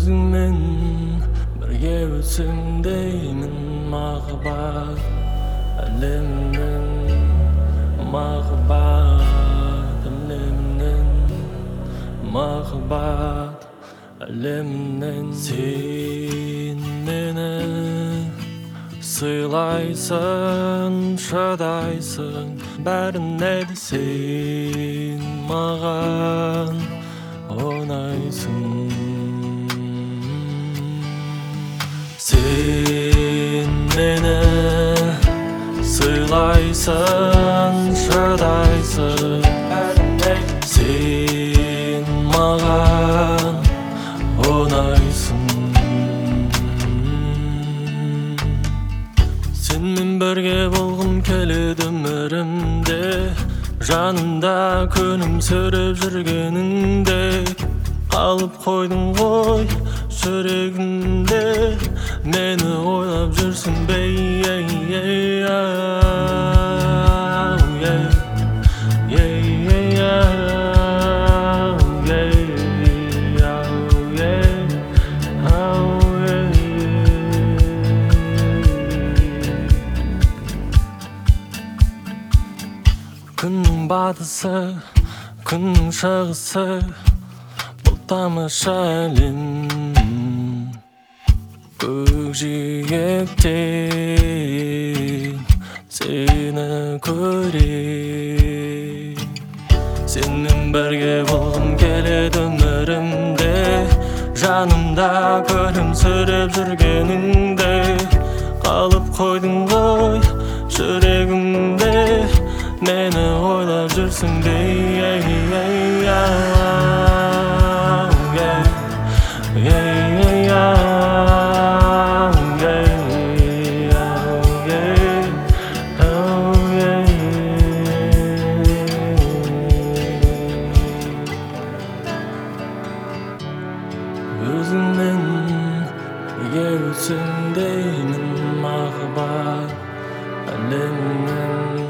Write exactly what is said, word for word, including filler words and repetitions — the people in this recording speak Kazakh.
Өзіңмен бірге өтсем деймін махаббат әлемнің махаббат әлемнің махаббат әлемнен сен мені сыйлайсың шыдайсың бәріне де сен маған ұнайсың сен мені сыйлайсың шыдайсың сен маған ұнайсың сенмен бірге болғым келеді өмірімде жанымда күлімсіреп жүргеніңде қалып қойдың ғой жүрегімде мені ойлап жүрсің бе күннің батысы күннің шығысы бұл тамаша әлем көкжиектен сені көрем сенің бірге болғым келеді өмірімде жанымда күлімсіреп жүргеніңде қалып қойдың ғой жүрегімде мені ойлап жүрсің бе өзіңмен бірге өтсем деймін махаббат әлемнің